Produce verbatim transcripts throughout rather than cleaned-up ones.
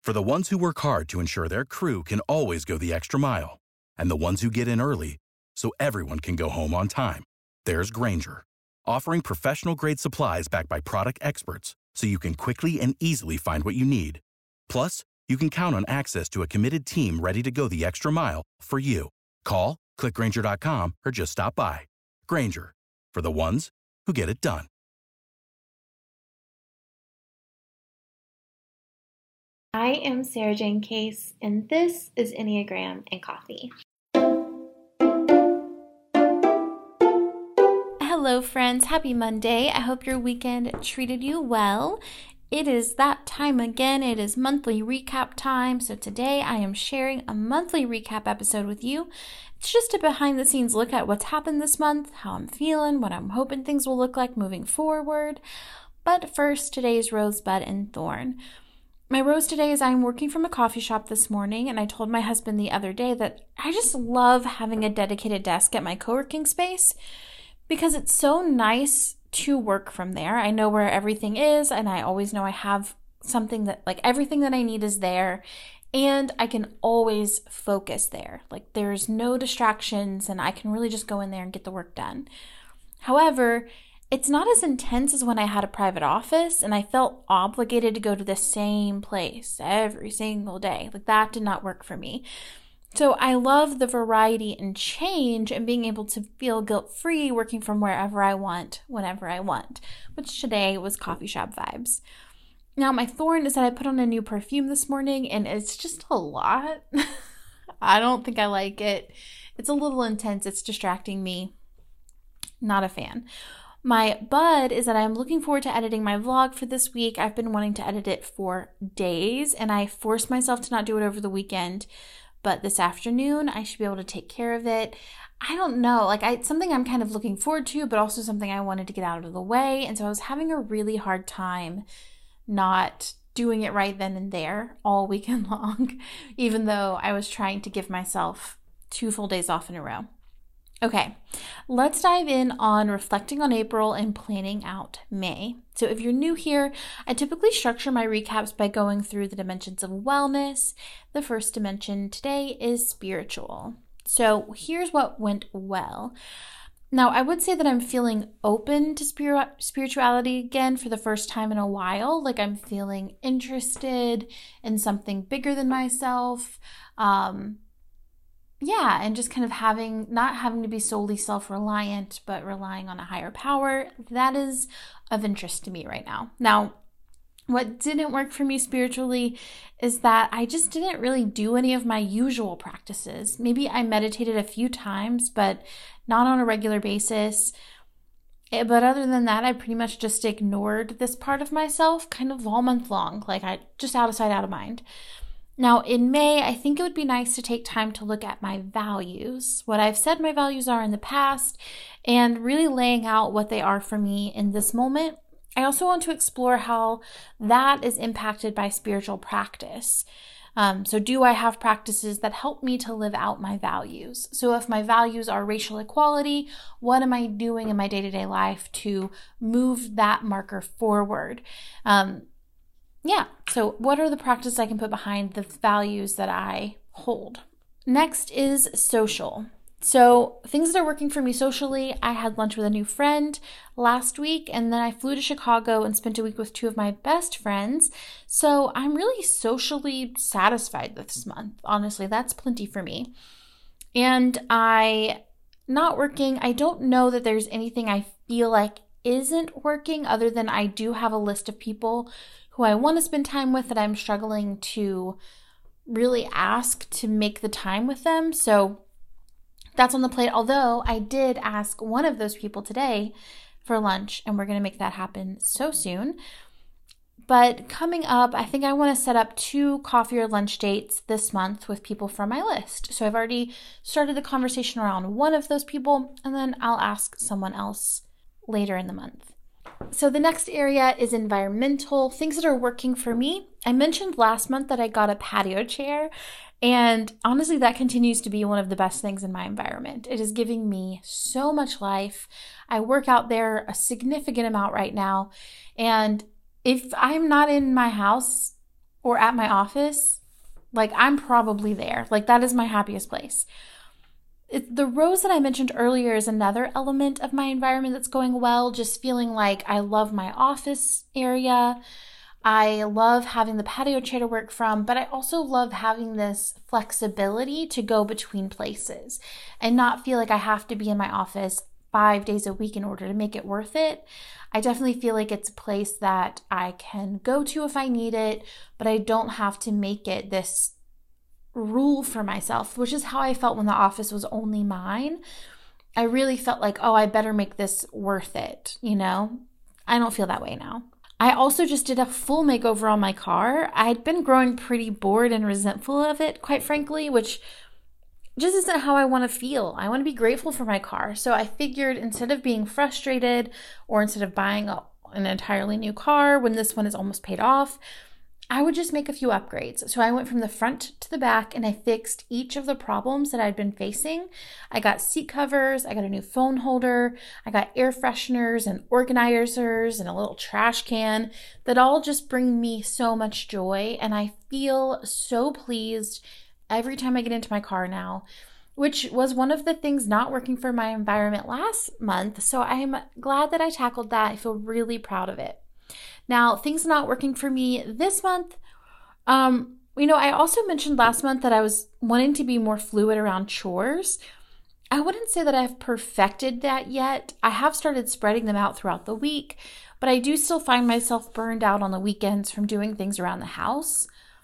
For the ones who work hard to ensure their crew can always go the extra mile, and the ones who get in early so everyone can go home on time, there's Grainger, offering professional-grade supplies backed by product experts so you can quickly and easily find what you need. Plus, you can count on access to a committed team ready to go the extra mile for you. Call, click Grainger dot com, or just stop by. Grainger, for the ones who get it done. I am Sarah Jane Case, and this is Enneagram and Coffee. Hello, friends. Happy Monday. I hope your weekend treated you well. It is that time again. It is monthly recap time. So today I am sharing a monthly recap episode with you. It's just a behind the scenes look at what's happened this month, how I'm feeling, what I'm hoping things will look like moving forward. But first, today's Rosebud and Thorn. My rose today is I'm working from a coffee shop this morning, and I told my husband the other day that I just love having a dedicated desk at my co-working space because it's so nice to work from there. I know where everything is, and I always know I have something that, like, everything that I need is there, and I can always focus there. Like, there's no distractions, and I can really just go in there and get the work done. However, it's not as intense as when I had a private office and I felt obligated to go to the same place every single day. Like, that did not work for me. So I love the variety and change and being able to feel guilt-free working from wherever I want, whenever I want, which today was coffee shop vibes. Now, my thorn is that I put on a new perfume this morning and it's just a lot. I don't think I like it. It's a little intense. It's distracting me. Not a fan. My bud is that I'm looking forward to editing my vlog for this week. I've been wanting to edit it for days, and I forced myself to not do it over the weekend. But this afternoon, I should be able to take care of it. I don't know, like I, it's something I'm kind of looking forward to, but also something I wanted to get out of the way. And so I was having a really hard time not doing it right then and there all weekend long, even though I was trying to give myself two full days off in a row. Okay, let's dive in on reflecting on April and planning out May. So if you're new here, I typically structure my recaps by going through the dimensions of wellness. The first dimension today is spiritual. So here's what went well. Now, I would say that I'm feeling open to spir- spirituality again for the first time in a while. Like, I'm feeling interested in something bigger than myself. Um, Yeah, and just kind of having, not having to be solely self-reliant, but relying on a higher power. That is of interest to me right now. Now, what didn't work for me spiritually is that I just didn't really do any of my usual practices. Maybe I meditated a few times, but not on a regular basis. But other than that, I pretty much just ignored this part of myself kind of all month long. Like, I just out of sight, out of mind. Now, in May, I think it would be nice to take time to look at my values, what I've said my values are in the past, and really laying out what they are for me in this moment. I also want to explore how that is impacted by spiritual practice. Um, so do I have practices that help me to live out my values? So if my values are racial equality, what am I doing in my day-to-day life to move that marker forward? Um, Yeah, so what are the practices I can put behind the values that I hold? Next is social. So things that are working for me socially, I had lunch with a new friend last week, and then I flew to Chicago and spent a week with two of my best friends. So I'm really socially satisfied this month. Honestly, that's plenty for me. And I, not working, I don't know that there's anything I feel like isn't working other than I do have a list of people who I want to spend time with that I'm struggling to really ask to make the time with them. So that's on the plate. Although I did ask one of those people today for lunch, and we're going to make that happen so soon. But coming up, I think I want to set up two coffee or lunch dates this month with people from my list. So I've already started the conversation around one of those people, and then I'll ask someone else later in the month. So the next area is environmental, things that are working for me. I mentioned last month that I got a patio chair, and honestly, that continues to be one of the best things in my environment. It is giving me so much life. I work out there a significant amount right now, and if I'm not in my house, or at my office, like I'm probably there. Like that is my happiest place. It, the rose that I mentioned earlier is another element of my environment that's going well, just feeling like I love my office area. I love having the patio chair to work from, but I also love having this flexibility to go between places and not feel like I have to be in my office five days a week in order to make it worth it. I definitely feel like it's a place that I can go to if I need it, but I don't have to make it this rule for myself, which is how I felt when the office was only mine. I really felt like, oh, I better make this worth it, you know? I don't feel that way now. I also just did a full makeover on my car. I'd been growing pretty bored and resentful of it, quite frankly, which just isn't how I want to feel. I want to be grateful for my car. So I figured instead of being frustrated or instead of buying a, an entirely new car when this one is almost paid off, I would just make a few upgrades. So I went from the front to the back and I fixed each of the problems that I'd been facing. I got seat covers, I got a new phone holder, I got air fresheners and organizers and a little trash can that all just bring me so much joy. And I feel so pleased every time I get into my car now, which was one of the things not working for my environment last month. So I'm glad that I tackled that. I feel really proud of it. Now, things not working for me this month. Um, you know, I also mentioned last month that I was wanting to be more fluid around chores. I wouldn't say that I've perfected that yet. I have started spreading them out throughout the week, but I do still find myself burned out on the weekends from doing things around the house.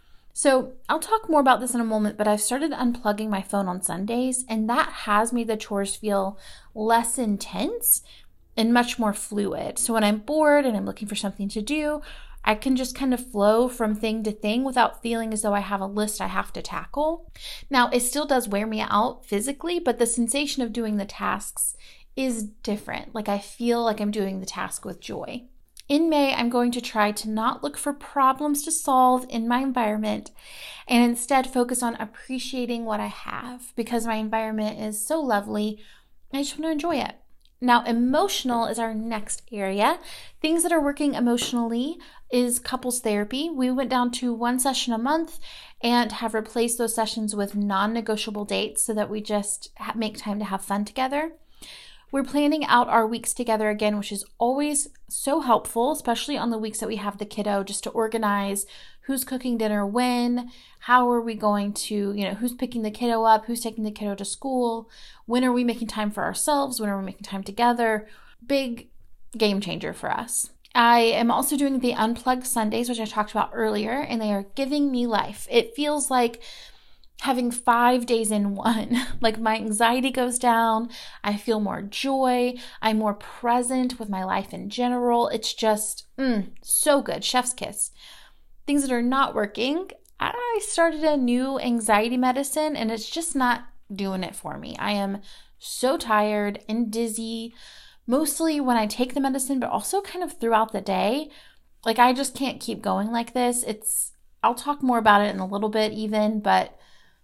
So I'll talk more about this in a moment, but I've started unplugging my phone on Sundays, and that has made the chores feel less intense and much more fluid. So when I'm bored and I'm looking for something to do, I can just kind of flow from thing to thing without feeling as though I have a list I have to tackle. Now, it still does wear me out physically, but the sensation of doing the tasks is different. Like I feel like I'm doing the task with joy. In May, I'm going to try to not look for problems to solve in my environment and instead focus on appreciating what I have because my environment is so lovely. I just want to enjoy it. Now, emotional is our next area. Things that are working emotionally is couples therapy. We went down to one session a month and have replaced those sessions with non-negotiable dates so that we just make time to have fun together. We're planning out our weeks together again, which is always so helpful, especially on the weeks that we have the kiddo, just to organize who's cooking dinner when, how are we going to, you know, who's picking the kiddo up, who's taking the kiddo to school, when are we making time for ourselves, when are we making time together. Big game changer for us. I am also doing the Unplugged Sundays, which I talked about earlier, and they are giving me life. It feels like having five days in one. Like my anxiety goes down. I feel more joy. I'm more present with my life in general. It's just mm, so good. Chef's kiss. Things that are not working. I started a new anxiety medicine and it's just not doing it for me. I am so tired and dizzy, mostly when I take the medicine, but also kind of throughout the day. Like I just can't keep going like this. It's, I'll talk more about it in a little bit even, but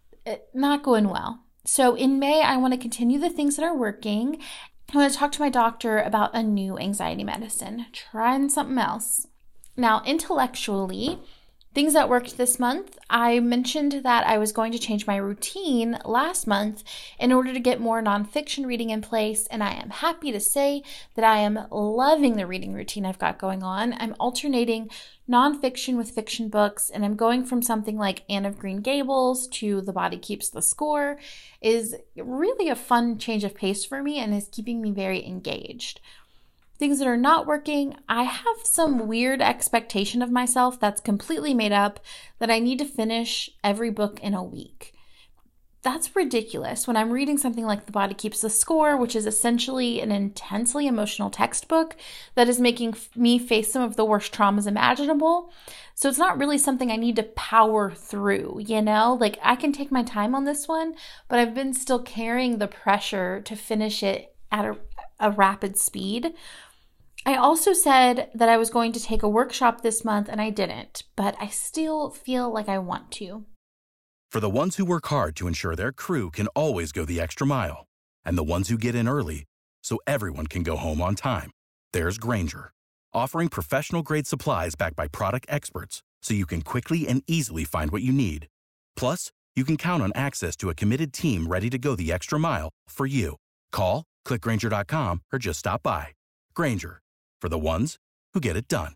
not going well. So in May, I want to continue the things that are working. I want to talk to my doctor about a new anxiety medicine, trying something else. Now, intellectually, things that worked this month, I mentioned that I was going to change my routine last month in order to get more nonfiction reading in place, and I am happy to say that I am loving the reading routine I've got going on. I'm alternating nonfiction with fiction books, and I'm going from something like Anne of Green Gables to The Body Keeps the Score. Is really a fun change of pace for me and is keeping me very engaged. Things that are not working, I have some weird expectation of myself that's completely made up that I need to finish every book in a week. That's ridiculous. When I'm reading something like The Body Keeps the Score, which is essentially an intensely emotional textbook that is making me face some of the worst traumas imaginable. So it's not really something I need to power through, you know? Like I can take my time on this one, but I've been still carrying the pressure to finish it at a, a rapid speed. I also said that I was going to take a workshop this month and I didn't, but I still feel like I want to. For the ones who work hard to ensure their crew can always go the extra mile, and the ones who get in early so everyone can go home on time, there's Grainger, offering professional-grade supplies backed by product experts so you can quickly and easily find what you need. Plus, you can count on access to a committed team ready to go the extra mile for you. Call, click Grainger dot com, or just stop by. Grainger, for the ones who get it done.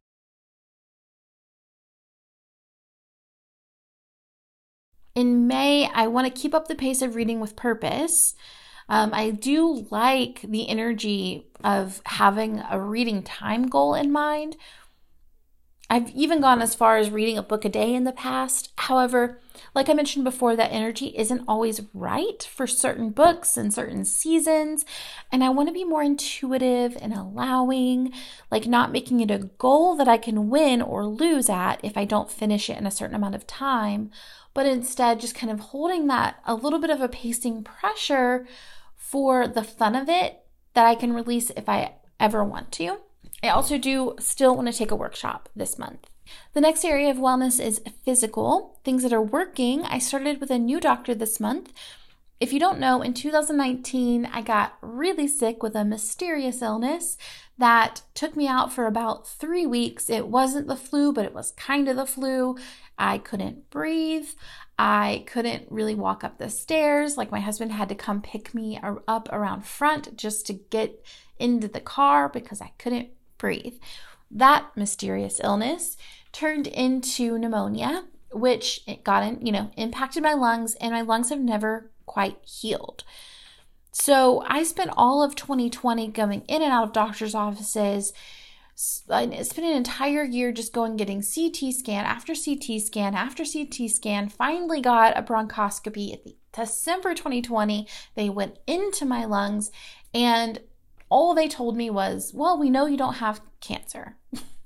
In May, I want to keep up the pace of reading with purpose. Um, I do like the energy of having a reading time goal in mind. I've even gone as far as reading a book a day in the past. However, like I mentioned before, that energy isn't always right for certain books and certain seasons. And I want to be more intuitive and allowing, like not making it a goal that I can win or lose at if I don't finish it in a certain amount of time, but instead just kind of holding that a little bit of a pacing pressure for the fun of it that I can release if I ever want to. I also do still want to take a workshop this month. The next area of wellness is physical, things that are working. I started with a new doctor this month. If you don't know, in two thousand nineteen, I got really sick with a mysterious illness that took me out for about three weeks. It wasn't the flu, but it was kind of the flu. I couldn't breathe. I couldn't really walk up the stairs. Like my husband had to come pick me up around front just to get into the car because I couldn't breathe. That mysterious illness turned into pneumonia, which it got in, you know, impacted my lungs, and my lungs have never quite healed. So I spent all of twenty twenty going in and out of doctor's offices. I spent an entire year just going getting C T scan after C T scan after C T scan. Finally got a bronchoscopy at the December twenty twenty. They went into my lungs, and all they told me was, well, we know you don't have cancer.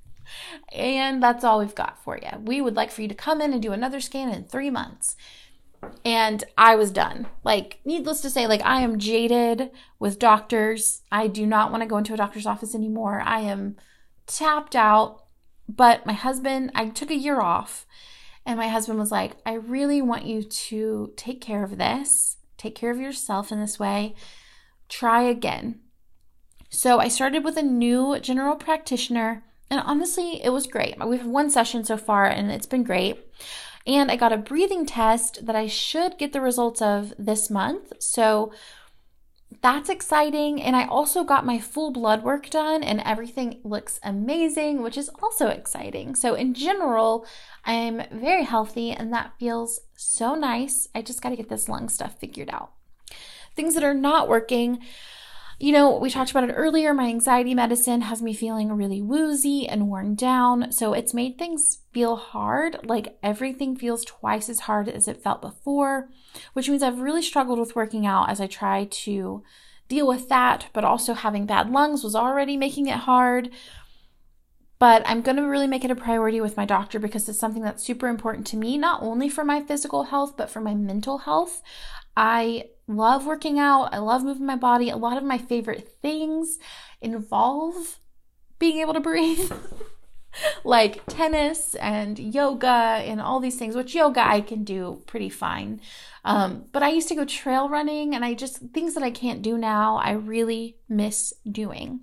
And that's all we've got for you. We would like for you to come in and do another scan in three months. And I was done. Like, needless to say, like I am jaded with doctors. I do not want to go into a doctor's office anymore. I am tapped out. But my husband, I took a year off, and my husband was like, I really want you to take care of this, take care of yourself in this way. Try again. So I started with a new general practitioner, and honestly, it was great. We've had one session so far, and it's been great. And I got a breathing test that I should get the results of this month. So that's exciting. And I also got my full blood work done, and everything looks amazing, which is also exciting. So in general, I'm very healthy, and that feels so nice. I just got to get this lung stuff figured out. Things that are not working. You know, we talked about it earlier. My anxiety medicine has me feeling really woozy and worn down. So it's made things feel hard. Like everything feels twice as hard as it felt before, which means I've really struggled with working out as I try to deal with that. But also having bad lungs was already making it hard. But I'm going to really make it a priority with my doctor because it's something that's super important to me, not only for my physical health, but for my mental health. I love working out. I love moving my body. A lot of my favorite things involve being able to breathe, like tennis and yoga and all these things, which yoga I can do pretty fine. Um, but I used to go trail running, and I just, things that I can't do now, I really miss doing.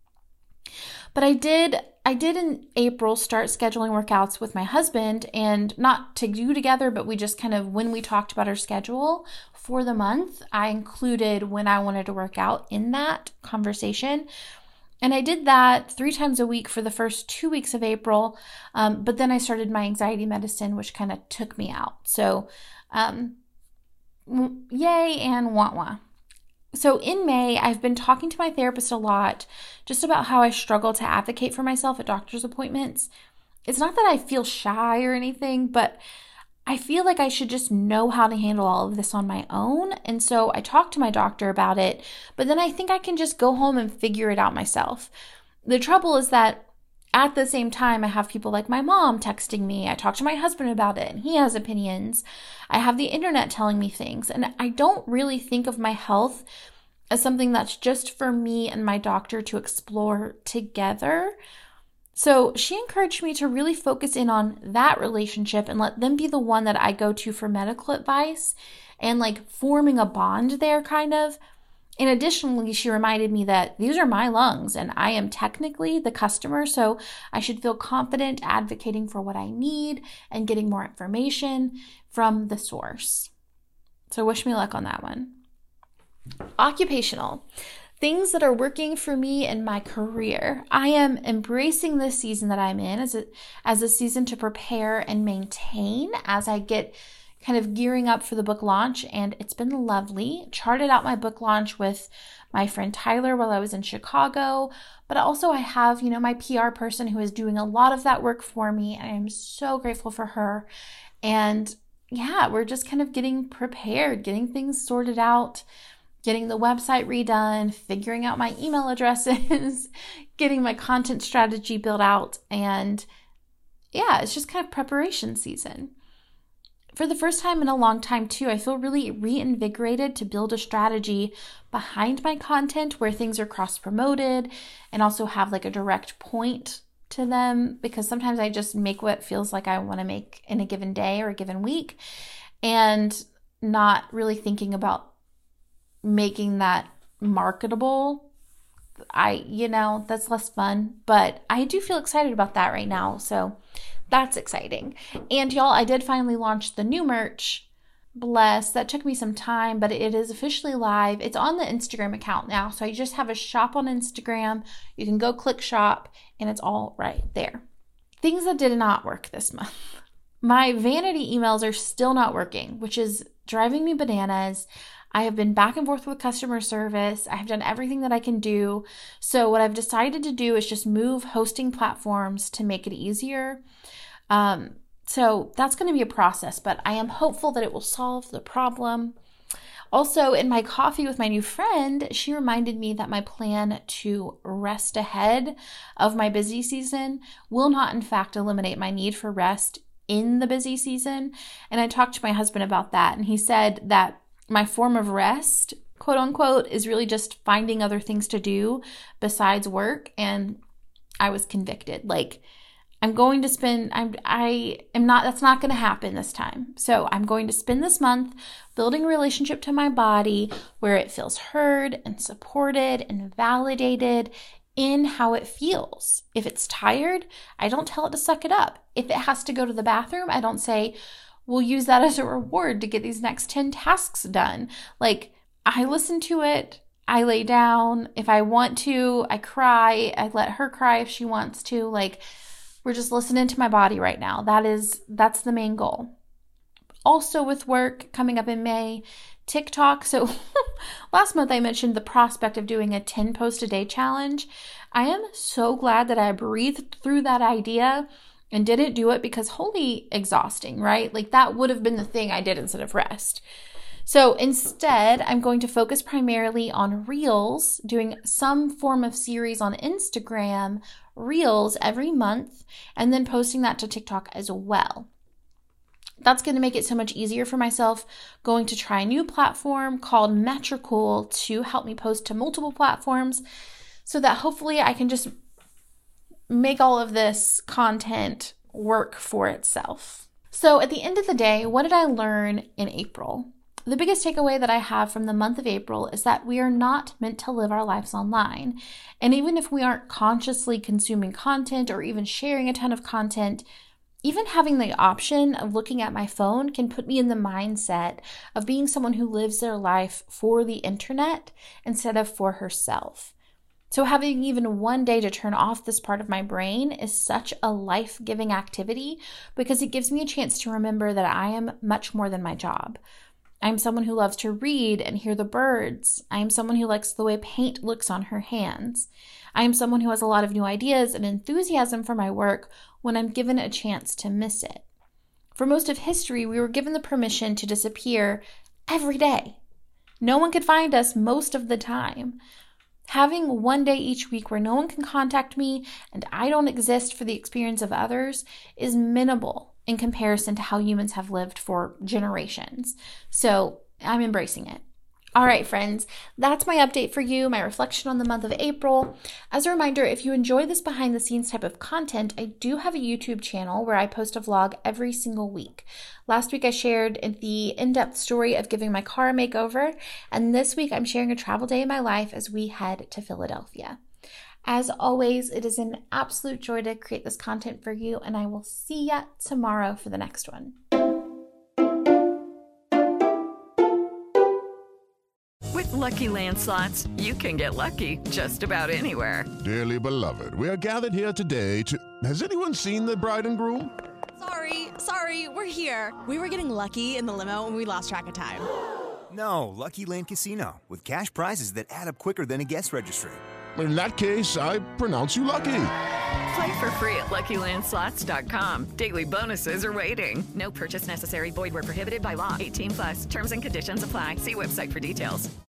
But I did, I did in April start scheduling workouts with my husband, and not to do together, but we just kind of, when we talked about our schedule for the month, I included when I wanted to work out in that conversation. And I did that three times a week for the first two weeks of April. Um, but then I started my anxiety medicine, which kind of took me out. So, um, yay and wah wah. So in May, I've been talking to my therapist a lot just about how I struggle to advocate for myself at doctor's appointments. It's not that I feel shy or anything, but I feel like I should just know how to handle all of this on my own. And so I talked to my doctor about it, but then I think I can just go home and figure it out myself. The trouble is that at the same time, I have people like my mom texting me. I talk to my husband about it, and he has opinions. I have the internet telling me things, and I don't really think of my health as something that's just for me and my doctor to explore together. So she encouraged me to really focus in on that relationship and let them be the one that I go to for medical advice and like forming a bond there kind of. And additionally, she reminded me that these are my lungs and I am technically the customer, so I should feel confident advocating for what I need and getting more information from the source. So wish me luck on that one. Occupational. Things that are working for me in my career. I am embracing this season that I'm in as a, as a season to prepare and maintain as I get kind of gearing up for the book launch, and it's been lovely. Charted out my book launch with my friend Tyler while I was in Chicago, but also I have, you know, my P R person who is doing a lot of that work for me, and I am so grateful for her. And yeah, we're just kind of getting prepared, getting things sorted out, getting the website redone, figuring out my email addresses, getting my content strategy built out, and yeah, it's just kind of preparation season. For the first time in a long time too, I feel really reinvigorated to build a strategy behind my content where things are cross-promoted and also have like a direct point to them, because sometimes I just make what feels like I want to make in a given day or a given week and not really thinking about making that marketable. I, you know, that's less fun, but I do feel excited about that right now. So that's exciting. And y'all, I did finally launch the new merch. Bless. That took me some time, but it is officially live. It's on the Instagram account now. So I just have a shop on Instagram. You can go click shop and it's all right there. Things that did not work this month. My vanity emails are still not working, which is driving me bananas. I have been back and forth with customer service. I have done everything that I can do. So what I've decided to do is just move hosting platforms to make it easier. Um, so that's going to be a process, but I am hopeful that it will solve the problem. Also, in my coffee with my new friend, she reminded me that my plan to rest ahead of my busy season will not, in fact, eliminate my need for rest in the busy season. And I talked to my husband about that, and he said that my form of rest, quote unquote, is really just finding other things to do besides work. And I was convicted. Like, I'm going to spend, I'm, I am not, that's not going to happen this time. So I'm going to spend this month building a relationship to my body where it feels heard and supported and validated in how it feels. If it's tired, I don't tell it to suck it up. If it has to go to the bathroom, I don't say, we'll use that as a reward to get these next ten tasks done. Like, I listen to it. I lay down. If I want to, I cry. I let her cry if she wants to. Like, we're just listening to my body right now. That is, that's the main goal. Also with work coming up in May, TikTok. So last month I mentioned the prospect of doing a ten post a day challenge. I am so glad that I breathed through that idea and didn't do it, because holy exhausting, right? Like, that would have been the thing I did instead of rest. So instead, I'm going to focus primarily on Reels, doing some form of series on Instagram, Reels every month, and then posting that to TikTok as well. That's going to make it so much easier for myself going to try a new platform called Metricool to help me post to multiple platforms so that hopefully I can just make all of this content work for itself. So at the end of the day, what did I learn in April? The biggest takeaway that I have from the month of April is that we are not meant to live our lives online. And even if we aren't consciously consuming content or even sharing a ton of content, even having the option of looking at my phone can put me in the mindset of being someone who lives their life for the internet instead of for herself. So having even one day to turn off this part of my brain is such a life-giving activity, because it gives me a chance to remember that I am much more than my job. I'm someone who loves to read and hear the birds. I am someone who likes the way paint looks on her hands. I am someone who has a lot of new ideas and enthusiasm for my work when I'm given a chance to miss it. For most of history, we were given the permission to disappear every day. No one could find us most of the time. Having one day each week where no one can contact me and I don't exist for the experience of others is minimal in comparison to how humans have lived for generations. So I'm embracing it. All right, friends, that's my update for you, my reflection on the month of April. As a reminder, if you enjoy this behind the scenes type of content, I do have a YouTube channel where I post a vlog every single week. Last week I shared the in-depth story of giving my car a makeover, and this week I'm sharing a travel day in my life as we head to Philadelphia. As always, it is an absolute joy to create this content for you, and I will see ya tomorrow for the next one. With Lucky Land Slots, you can get lucky just about anywhere. Dearly beloved, we are gathered here today to... Has anyone seen the bride and groom? Sorry, sorry, we're here. We were getting lucky in the limo and we lost track of time. No, Lucky Land Casino, with cash prizes that add up quicker than a guest registry. In that case, I pronounce you lucky. Play for free at Lucky Land Slots dot com. Daily bonuses are waiting. No purchase necessary. Void where prohibited by law. eighteen plus. Terms and conditions apply. See website for details.